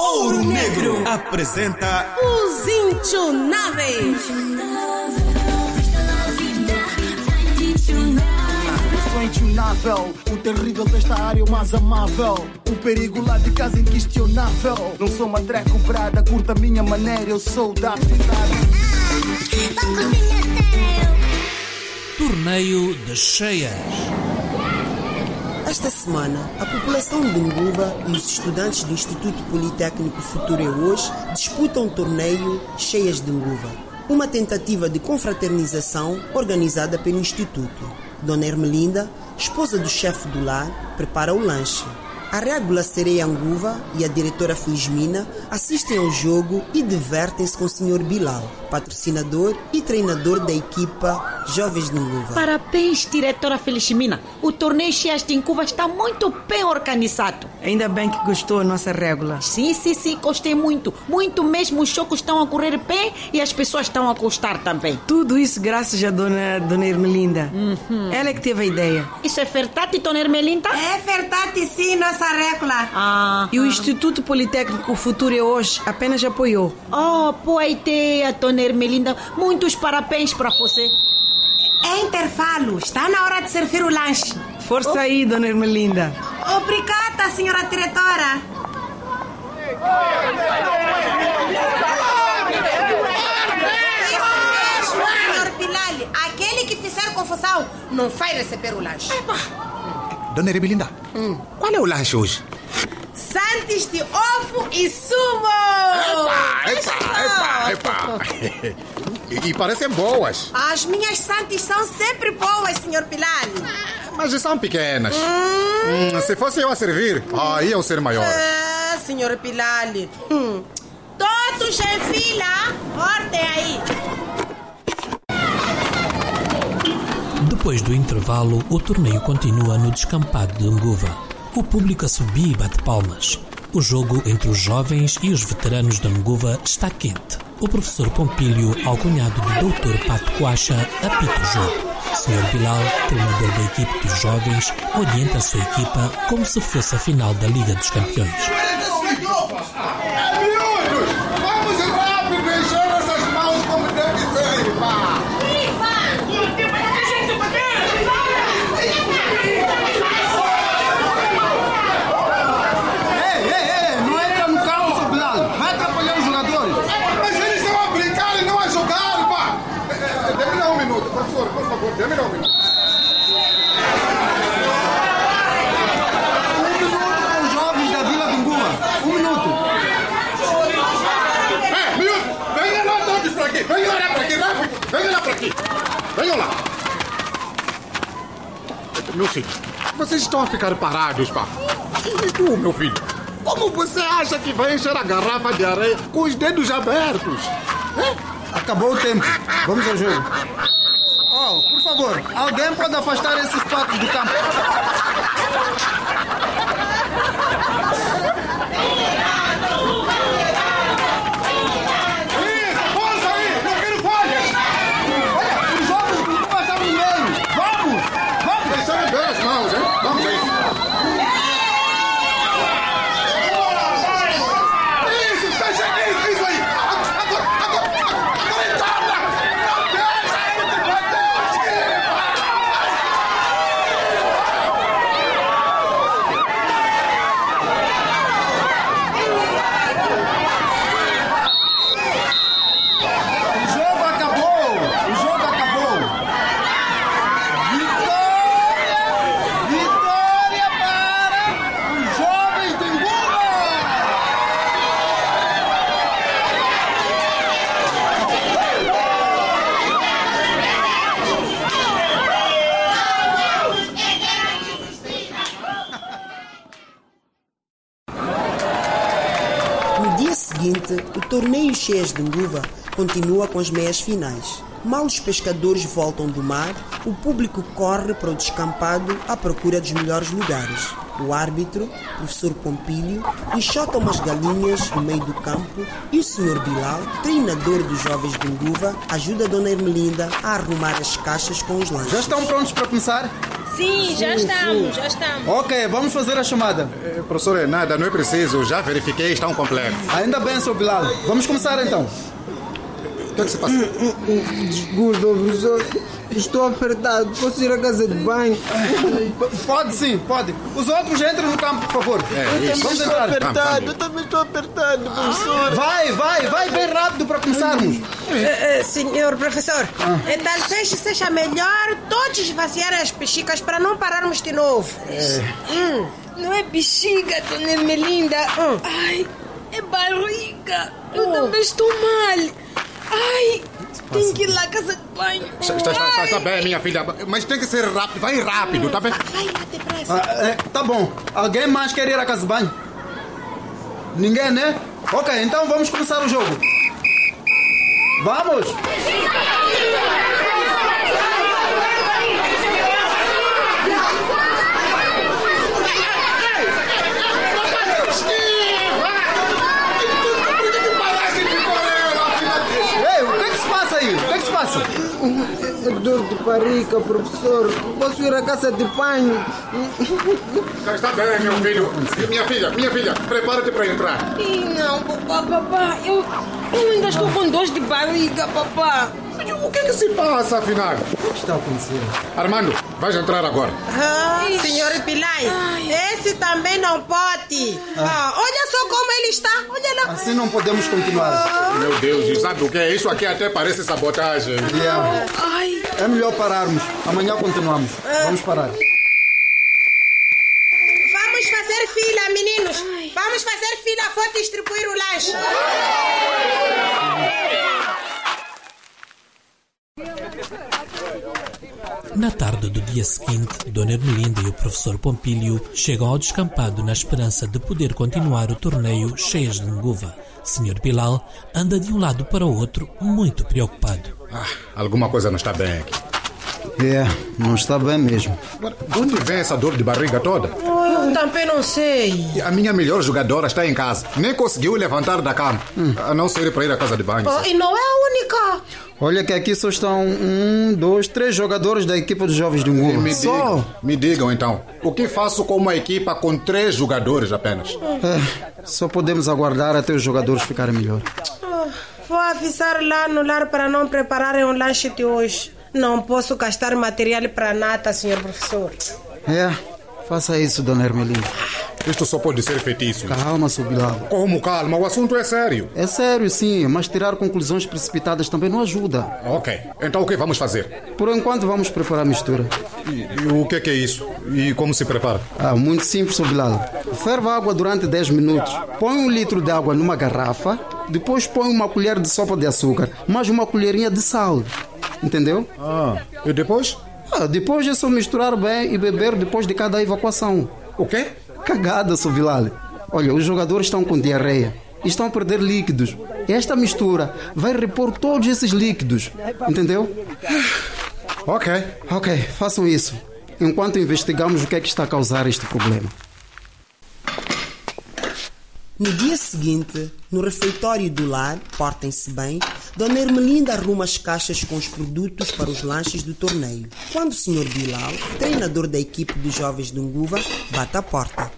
Ouro Negro apresenta Os Intionáveis. Eu sou intionável, o terrível desta área é o mais amável. O perigo lá de casa é inquestionável. Não sou uma drag cobrada, curta a minha maneira, eu sou da cidade. Torneio de Cheias. Esta semana, a população de Nguva e os estudantes do Instituto Politécnico Futuro é Hoje disputam um torneio Cheias de Nguva, uma tentativa de confraternização organizada pelo Instituto. Dona Ermelinda, esposa do chefe do lar, prepara o lanche. A Régula Sereia Nguva e a diretora Felizmina assistem ao jogo e divertem-se com o Sr. Bilal, patrocinador e treinador da equipa Jovens de Nguva. Parabéns, diretora Felizmina. O torneio Cheias de Nguva está muito bem organizado. Ainda bem que gostou a nossa Régula. Sim, gostei muito. Muito mesmo, os jogos estão a correr bem e as pessoas estão a gostar também. Tudo isso graças à dona Ermelinda. Ela é que teve a ideia. Isso é verdade, dona Ermelinda? É verdade, sim, nossa Régula. E o Instituto Politécnico Futuro é Hoje apenas apoiou. Oh, boa ideia, dona Ermelinda. Muitos parabéns para você. É intervalo, está na hora de servir o lanche. Força aí, dona Ermelinda. Obrigada, senhora diretora. Isso mesmo, senhor Bilal. Aquele que fizer confusão não vai receber o lanche. Dona Ermelinda, qual é o lanche hoje? Sandes de ovo e sumo! Epa! E parecem boas. As minhas sandes são sempre boas, senhor Bilal. Mas são pequenas. Se fosse eu a servir, iam ser maiores. Senhor Bilal. Todos em fila, ordem aí. Depois do intervalo, o torneio continua no descampado de Nguva. O público assobia e bate palmas. O jogo entre os jovens e os veteranos de Nguva está quente. O professor Pompílio, alcunhado de Dr. Pato Coacha, apita o jogo. Sr. Bilal, treinador da equipe dos jovens, orienta a sua equipa como se fosse a final da Liga dos Campeões. Vamos rápido encher essas mãos como deve ser, pá! Não entra no campo, seu Bilal. Vai atrapalhar os jogadores. Mas eles estão a brincar e não a jogar, pá! Dê-me um minuto, professor, por favor, dê-me um minuto. Com os jovens da Vila de Nguva. 1 minuto. Miúdo, venham lá todos para aqui. Venham lá para aqui, rápido. Venham lá para aqui. Venham lá. Meu filho, vocês estão a ficar parados, pá. E tu, meu filho? Como você acha que vai encher a garrafa de areia com os dedos abertos? Acabou o tempo. Vamos ao jogo. Por favor, alguém pode afastar esses patos do campo? Força aí! Não quero falhas! Olha, os jovens não passaram no meio. Vamos! Deixa-me ver as mãos, hein? Vamos ver isso. Isso, deixa isso aí! Agora entorna! O jogo acabou! Vitória para os jovens de Nguva! No dia seguinte, o torneio Cheias de Nguva continua com as meias finais. Mal os pescadores voltam do mar, o público corre para o descampado à procura dos melhores lugares. O árbitro, professor Pompílio, enxota umas galinhas no meio do campo e o Sr. Bilal, treinador dos jovens de Nguva, ajuda a Dona Ermelinda a arrumar as caixas com os lanches. Já estão prontos para começar? Sim, já estamos. Ok, vamos fazer a chamada. Professor, nada, não é preciso. Já verifiquei, estão completos. Ainda bem, Sr. Bilal. Vamos começar então. O que é que se passa? Desculpa, professor. Estou apertado. Posso ir à casa de banho? Pode sim, pode. Os outros entrem no campo, por favor. Vamos entrar. Eu também estou apertado, professor. Vai bem rápido para começarmos. Senhor professor, talvez seja melhor todos esvaziarem as bexigas para não pararmos de novo. Não é bexiga, dona Ermelinda. Ai, é barriga. Eu também estou mal. Ai, tem que ir lá à casa de banho. Está bem, minha filha, mas tem que ser rápido. Vai rápido, tá bem? Vai lá depressa. Tá bom. Alguém mais quer ir à casa de banho? Ninguém, né? Ok, então vamos começar o jogo. Vamos! É dor de barriga, professor. Posso ir à casa de banho? Está bem, meu filho. Minha filha, prepara-te para entrar. Não, papá. Eu ainda estou com dor de barriga, papá. O que é que se passa, afinal? O que está acontecendo? Armando, vais entrar agora. Senhor Pilai, esse também não pode. Olha só como ele está. Olha lá. Assim não podemos continuar. Meu Deus, sabe o que é? Isso aqui até parece sabotagem. É melhor pararmos. Amanhã continuamos. Vamos parar. Vamos fazer fila, meninos. Vamos fazer fila, vou distribuir o lanche. Na tarde do dia seguinte, Dona Ermelinda e o professor Pompílio chegam ao descampado na esperança de poder continuar o torneio cheias de nguva. Sr. Bilal anda de um lado para o outro, muito preocupado. Alguma coisa não está bem aqui. Não está bem mesmo. De onde vem essa dor de barriga toda? Eu também não sei. A minha melhor jogadora está em casa. Nem conseguiu levantar da cama. A não ser para ir à casa de banho. E não é a única. Olha que aqui só estão 1, 2, 3 jogadores da equipa dos jovens de Nguva. Me digam então, o que faço com uma equipa com 3 jogadores apenas? Só podemos aguardar até os jogadores ficarem melhor. Vou avisar lá no lar para não prepararem o lanche de hoje. Não posso gastar material para nada, senhor professor. Faça isso, Dona Ermelinda. Isto só pode ser feitiço. Calma, Sr. Bilal. Como calma? O assunto é sério. É sério, sim, mas tirar conclusões precipitadas também não ajuda. Ok, então o que vamos fazer? Por enquanto vamos preparar a mistura. E o que é isso? E como se prepara? Muito simples, Sr. Bilal. Ferva a água durante 10 minutos. Põe 1 litro de água numa garrafa. Depois põe uma colher de sopa de açúcar, mais uma colherinha de sal. Entendeu? E depois? Depois é só misturar bem e beber depois de cada evacuação. O quê? Cagada, Sr. Bilal. Olha, os jogadores estão com diarreia e estão a perder líquidos. Esta mistura vai repor todos esses líquidos. Entendeu? Ok, façam isso. Enquanto investigamos o que é que está a causar este problema. No dia seguinte, no refeitório do lar, portem-se bem, Dona Ermelinda arruma as caixas com os produtos para os lanches do torneio. Quando o Sr. Bilal, treinador da equipe dos jovens de Nguva, bate à porta.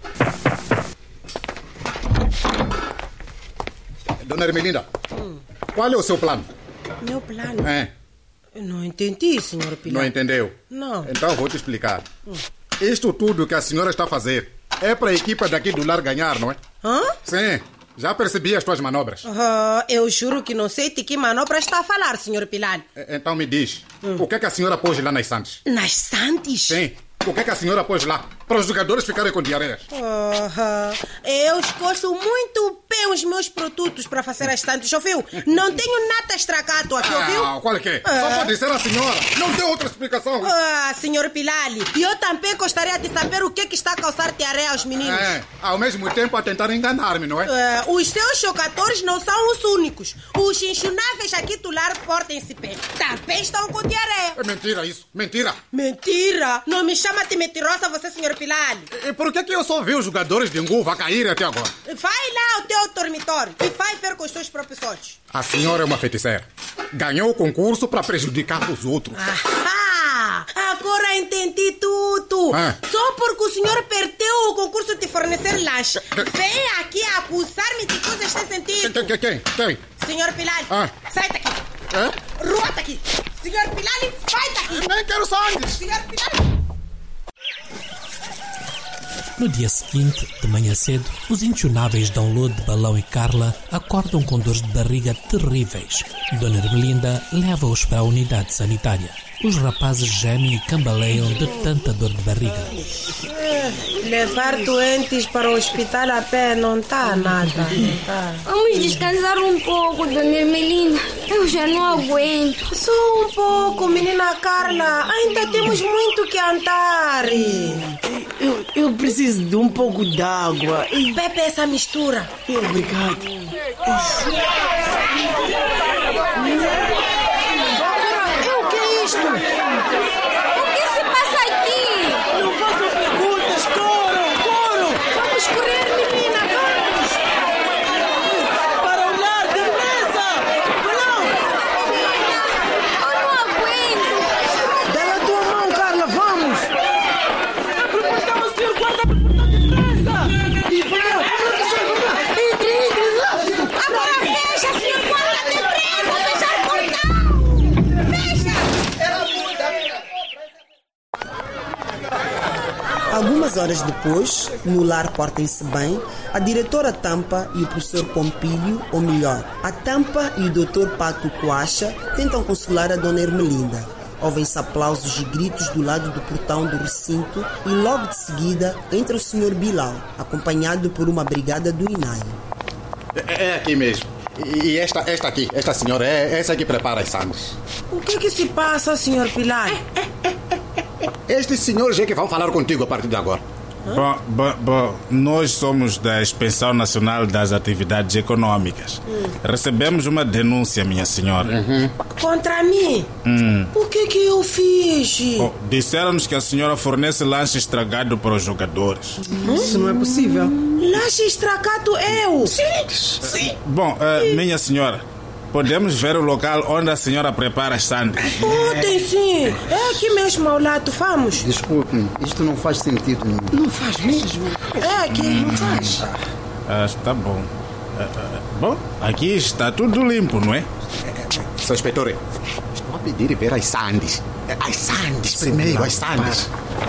Dona Ermelinda, qual é o seu plano? Meu plano? Eu não entendi, Sr. Pilar. Não entendeu? Não. Então vou te explicar. Isto tudo que a senhora está a fazer é para a equipa daqui do lar ganhar, não é? Sim, já percebi as tuas manobras. Eu juro que não sei de que manobra está a falar, Sr. Pilar. Então me diz, o que é que a senhora pôs lá nas Santos? Nas Santos? Sim, o que é que a senhora pôs lá para os jogadores ficarem com diarreias? Eu escolho muito bem os meus produtos para fazer as Santos, ouviu? Não tenho nada estragado aqui, ouviu? Qual é que é? Só pode ser a senhora, não tem outra explicação. Sr. Pilali, eu também gostaria de saber o que está a causar diarreia aos meninos. Ao mesmo tempo a tentar enganar-me, não é? Os seus jogadores não são os únicos. Os inchunáveis aqui do lar portem-se bem. Também estão com diarreia. É mentira isso, mentira. Mentira? Não me chama de mentirosa você, Sr. Pilali. E por que eu só vi os jogadores de Nguva caírem até agora? Vai lá ao teu dormitório e vai ver com os seus próprios olhos. A senhora é uma feiticeira. Ganhou o concurso para prejudicar os outros. Agora entendi tudo. Só porque o senhor perdeu o concurso de fornecer lanche, vem aqui acusar-me de coisas sem sentido. Quem? Senhor Pilali, sai daqui. Rua daqui. Senhor Pilali, vai daqui. Nem quero sangue. Senhor Pilali. No dia seguinte, de manhã cedo, os intionáveis Download, Balão e Carla acordam com dores de barriga terríveis. Dona Ermelinda leva-os para a unidade sanitária. Os rapazes gemem e cambaleiam de tanta dor de barriga. Levar doentes para o hospital a pé não está nada. Vamos descansar um pouco, Dona Ermelinda. Eu já não aguento. Só um pouco, menina Carla. Ainda temos muito que andar. Eu preciso de um pouco de água. Bebe essa mistura. Obrigado. O que é isto? O que se passa aqui? Não façam perguntas, corram! Vamos correr, menina, vamos! Para olhar, depressa! Não! Eu não aguento. Dá na tua mão, Carla, vamos! Aproveitamos o senhor guarda depressa! E vamos lá! Agora fecha, senhor guarda, depressa! Fecha o portão! Fecha! Algumas horas depois, no lar Portem-se Bem, a diretora Tampa e o professor Pompílio, ou melhor, a Tampa e o Dr. Pato Coacha, tentam consolar a Dona Ermelinda. Ouvem-se aplausos e gritos do lado do portão do recinto e logo de seguida entra o Sr. Bilal, acompanhado por uma brigada do INAI. É aqui mesmo. E esta aqui, esta senhora, é essa que prepara as sandes. O que se passa, senhor Pilar? Estes senhores é que vão falar contigo a partir de agora. Bom, nós somos da Inspeção Nacional das Atividades Econômicas. Recebemos uma denúncia, minha senhora. Contra mim? O que eu fiz? Disseram-nos que a senhora fornece lanche estragado para os jogadores. Isso não é possível. Lanche estragado eu? Sim. Bom, minha senhora, podemos ver o local onde a senhora prepara as sandes? Podem sim. É aqui mesmo ao lado, vamos. Desculpe-me, isto não faz sentido nenhum. Não faz mesmo. É aqui, não faz. Está bom. Bom, aqui está tudo limpo, não é? Sr. Inspetor, estou a pedir ver as sandes. As sandes primeiro, as sandes.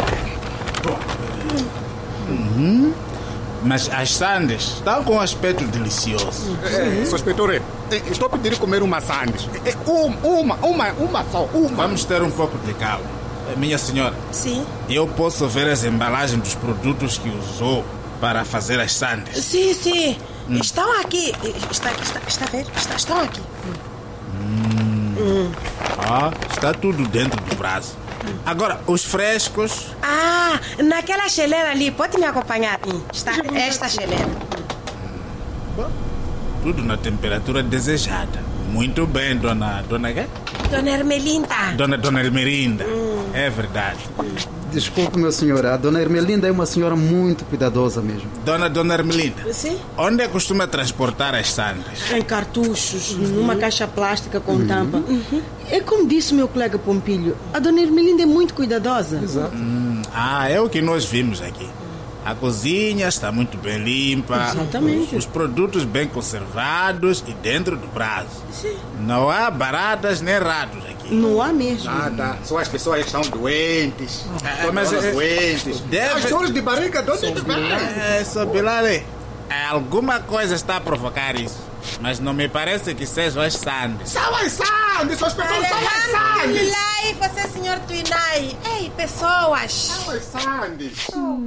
Mas as sandes estão com um aspecto delicioso. Sr. Inspetor, estou a pedir comer uma sandes. Uma só. Vamos ter um pouco de calma. Minha senhora. Sim. Eu posso ver as embalagens dos produtos que usou para fazer as sandes? Sim. Estão aqui. Está a ver? Estão aqui. Está tudo dentro do prazo. Agora, os frescos... naquela chaleira ali, pode me acompanhar? Está esta chaleira. Tudo na temperatura desejada. Muito bem, dona quê? Dona Ermelinda. Dona Ermelinda. É verdade. Desculpe, meu senhor, a Dona Ermelinda é uma senhora muito cuidadosa mesmo. Dona Ermelinda. Sim? Onde costuma transportar as sandes? Em cartuchos, numa caixa plástica com tampa. É como disse meu colega Pompílio, a Dona Ermelinda é muito cuidadosa. Exato. É o que nós vimos aqui. A cozinha está muito bem limpa. Exatamente. Os produtos bem conservados e dentro do prazo. Sim. Não há baratas nem ratos aqui. Não há mesmo. Nada. Só as pessoas que estão doentes. Mas doentes. As dores de barriga, de onde vem? Sr. Bilal, alguma coisa está a provocar isso. Mas não me parece que sejam as sandes. São as sandes, Sr. Inspetor, são as sandes. Lai, você, senhor Tuinai. Ei, pessoas. São as sandes.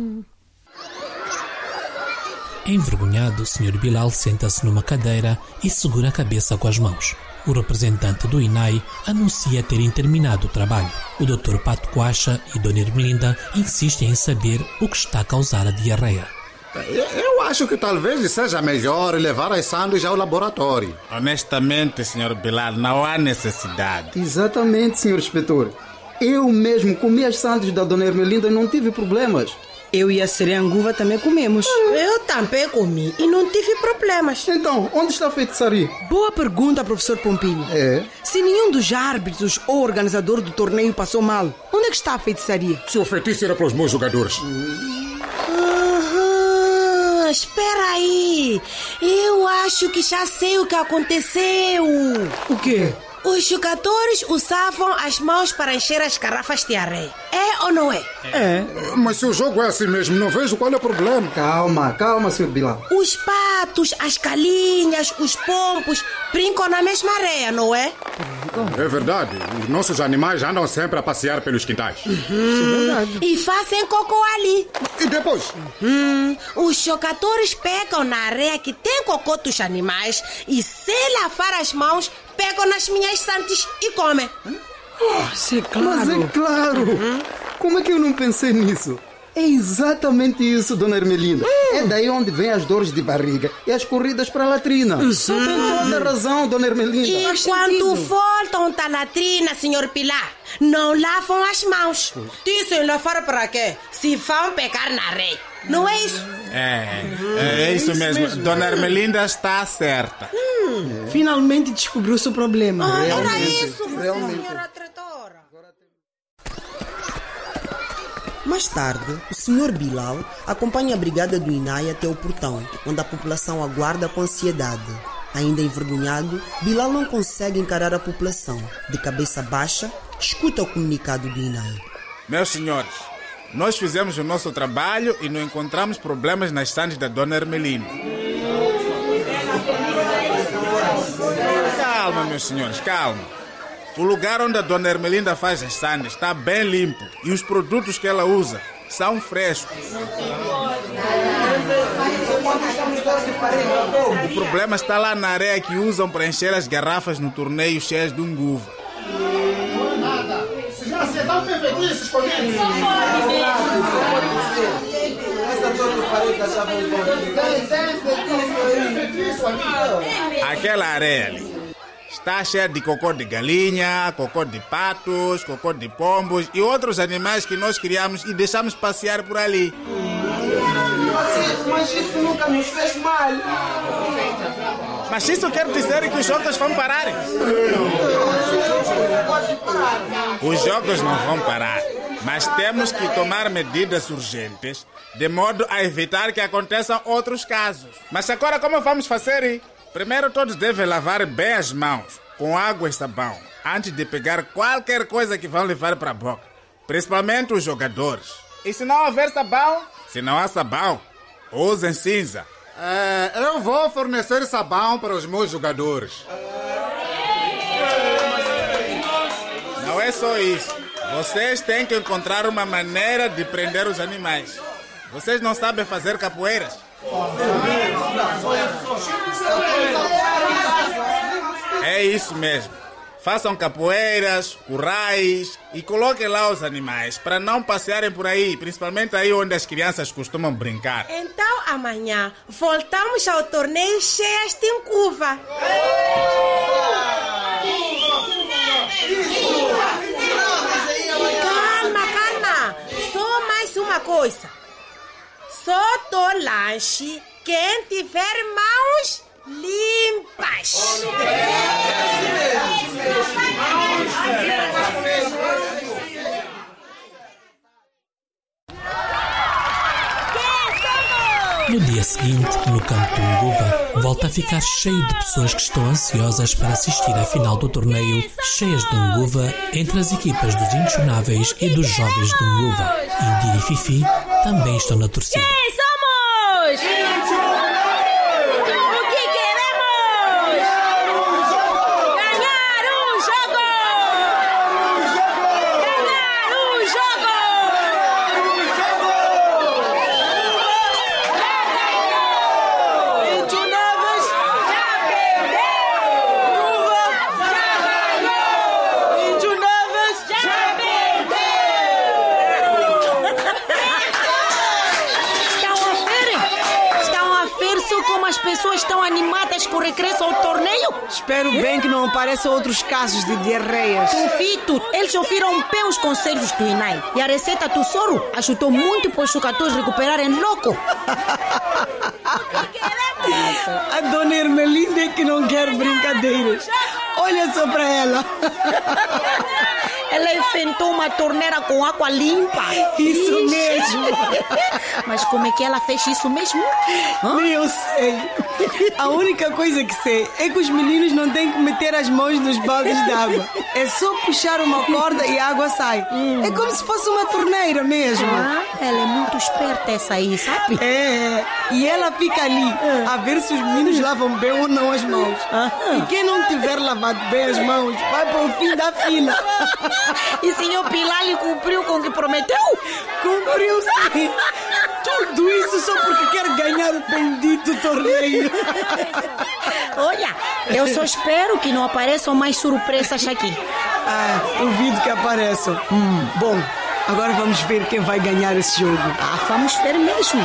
Envergonhado, o Sr. Bilal senta-se numa cadeira e segura a cabeça com as mãos. O representante do INAI anuncia terem terminado o trabalho. O Dr. Pato Coacha e Dona Ermelinda insistem em saber o que está a causar a diarreia. Eu acho que talvez seja melhor levar as sandes ao laboratório. Honestamente, Sr. Bilal, não há necessidade. Exatamente, senhor inspetor. Eu mesmo comi as sandes da Dona Ermelinda e não tive problemas. Eu e a Sereanguva também comemos. Eu também comi e não tive problemas. Então, onde está a feitiçaria? Boa pergunta, professor Pompilho. Se nenhum dos árbitros ou organizador do torneio passou mal, onde é que está a feitiçaria? Se o feitiço era para os meus jogadores. Espera aí. Eu acho que já sei o que aconteceu. O quê? Os jogadores usavam as mãos para encher as garrafas de areia. É ou não é? Mas se o jogo é assim mesmo, não vejo qual é o problema. Calma, Sr. Bilal. Os patos, as galinhas, os pombos brincam na mesma areia, não é? É verdade. Os nossos animais andam sempre a passear pelos quintais. Isso é verdade. E fazem cocô ali. E depois? Os jogadores pegam na areia que tem cocô dos animais e, sem lavar as mãos, pegam nas minhas santas e comem. Isso é claro. Mas é claro. Como é que eu não pensei nisso? É exatamente isso, Dona Ermelinda. É daí onde vem as dores de barriga e as corridas para a latrina. Tem toda a razão, Dona Ermelinda. E quando voltam da latrina, Sr. Pilar, não lavam as mãos. Dizem lavar para quê? Se vão pegar na areia. Não é isso? É isso mesmo. Dona Ermelinda está certa. Finalmente descobriu-se o problema. Era isso, senhora tratora. Mais tarde, o Sr. Bilal acompanha a brigada do INAI até o portão, onde a população aguarda com ansiedade. Ainda envergonhado, Bilal não consegue encarar a população. De cabeça baixa, escuta o comunicado do INAI. Meus senhores, nós fizemos o nosso trabalho e não encontramos problemas nas sandes da Dona Ermelinda. Calma, meus senhores, calma. O lugar onde a Dona Ermelinda faz as sandes está bem limpo e os produtos que ela usa são frescos. O problema está lá na areia que usam para encher as garrafas no torneio cheias de unguva. Aquela areia ali está cheia de cocô de galinha, cocô de patos, cocô de pombos e outros animais que nós criamos e deixamos passear por ali. Mas isso nunca nos fez mal. Mas isso quer dizer que os jogos vão parar? Os jogos não vão parar, mas temos que tomar medidas urgentes de modo a evitar que aconteçam outros casos. Mas agora como vamos fazer? Primeiro todos devem lavar bem as mãos com água e sabão antes de pegar qualquer coisa que vão levar para a boca, principalmente os jogadores. E se não houver sabão? Se não há sabão, usem cinza. Eu vou fornecer sabão para os meus jogadores. Não é só isso. Vocês têm que encontrar uma maneira de prender os animais. Vocês não sabem fazer capoeiras? É isso mesmo. Façam capoeiras, currais e coloquem lá os animais para não passearem por aí, principalmente aí onde as crianças costumam brincar. Então amanhã voltamos ao torneio cheias de unguva. Calma. Só mais uma coisa. Só dou lanche quem tiver mãos limpas. No dia seguinte, no campo de Unguva, volta a ficar cheio de pessoas que estão ansiosas para assistir à final do torneio, cheias de Unguva, entre as equipas dos Inchionáveis e dos Jovens de Unguva. Indira e Fifi também estão na torcida. Quem somos? O que queremos? Ganhar um jogo! Ganhar um jogo! Inchionáveis já perdeu! Unguva já ganhou! Inchionáveis já perdeu! Estão a ver pessoas estão animadas com o regresso ao torneio. Espero bem que não apareçam outros casos de diarreias. Confito, eles ouviram bem os conselhos do INAI. E a receita do soro ajudou muito para os jogadores recuperarem logo. A dona Ermelinda é que não quer brincadeiras. Olha só para ela. Ela inventou uma torneira com água limpa. Isso mesmo. Mas como é que ela fez isso mesmo? Nem eu sei. A única coisa que sei é que os meninos não têm que meter as mãos nos baldes de água. É só puxar uma corda e a água sai. É como se fosse uma torneira mesmo. Ela é muito esperta essa aí, sabe? É. E ela fica ali a ver se os meninos lavam bem ou não as mãos. E quem não tiver lavado bem as mãos vai para o fim da fila. E senhor Pilar lhe cumpriu com o que prometeu? Cumpriu sim. Tudo isso só porque quer ganhar o bendito torneio. Olha, eu só espero que não apareçam mais surpresas aqui. Duvido que apareçam. Bom, agora vamos ver quem vai ganhar esse jogo. Vamos ver mesmo.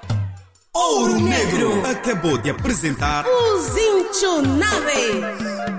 Ouro Negro acabou de apresentar Os Inchunáveis.